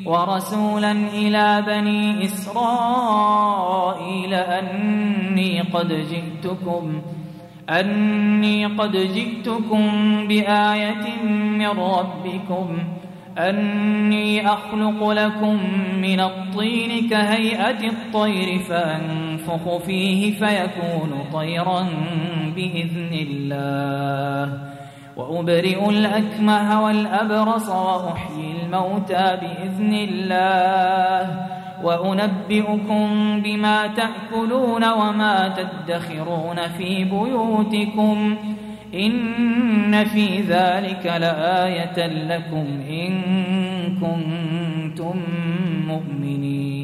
ورسولا إلى بني إسرائيل أني قد جئتكم بآية من ربكم أني أخلق لكم من الطين كهيئة الطير فأنفخ فيه فيكون طيرا بإذن الله وأبرئ الأكمه والأبرص وأحيي الموتى بإذن الله وأنبئكم بما تأكلون وما تدخرون في بيوتكم إن في ذلك لآية لكم إن كنتم مؤمنين.